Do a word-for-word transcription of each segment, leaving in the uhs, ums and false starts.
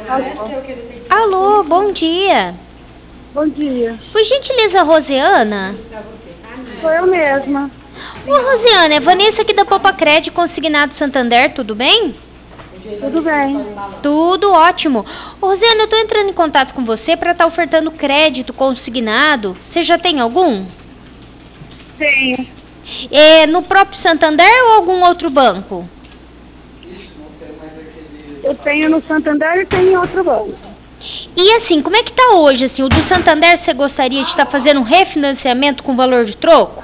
Alô, Alô, bom dia. bom dia. Por gentileza, Rosiana? Sou eu mesma. Ô, Rosiana, é Vanessa aqui da Popacred, Consignado Santander, tudo bem? Tudo bem? Tudo ótimo. Ô, Rosiana, eu tô entrando em contato com você para estar ofertando crédito consignado. Você já tem algum? Tenho. É no próprio Santander ou algum outro banco? Eu tenho no Santander e tenho em outro banco. E assim, como é que tá hoje? Assim, o do Santander, você gostaria de estar fazendo um refinanciamento com valor de troco?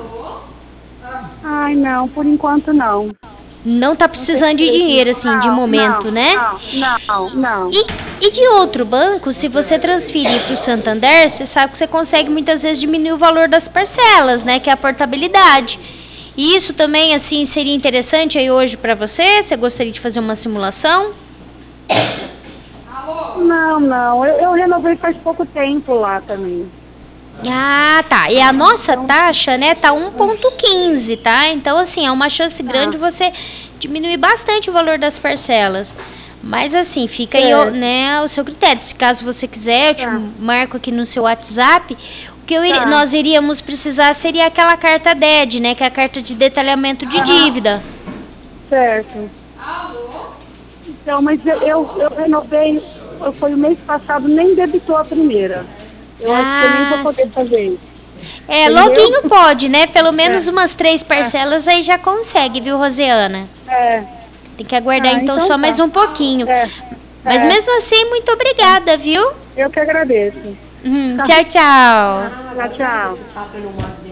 Ai, não, por enquanto não. Não tá precisando de dinheiro, assim, de Não, momento, não, né? Não, não, não. E, e de outro banco, se você transferir para o Santander, você sabe que você consegue muitas vezes diminuir o valor das parcelas, né? Que é a portabilidade. E isso também, assim, seria interessante aí hoje para você? Você gostaria de fazer uma simulação? Não, não. Eu, eu renovei faz pouco tempo lá também. Ah, tá. E a nossa taxa, né, tá um ponto quinze, tá? Então, assim, é uma chance grande de você diminuir bastante o valor das parcelas. Mas, assim, fica aí, Certo. né, o seu critério. Se caso você quiser, eu te Tá. marco aqui no seu WhatsApp. O que eu iri- Tá. nós iríamos precisar seria aquela carta D E D, né, que é a carta de detalhamento de dívida. Certo. Então, mas eu, eu, eu renovei, foi o mês passado, nem debitou a primeira. Eu acho que eu nem vou Ah, poder sim. fazer isso. É, Entendeu? loguinho pode, né? Pelo menos É. umas três parcelas aí já consegue, viu, Rosiana? É. Tem que aguardar Ah, então, então só tá. mais um pouquinho. É. Mas É. mesmo assim, muito obrigada, viu? Eu que agradeço. Hum, tchau, tchau. Tchau, tchau.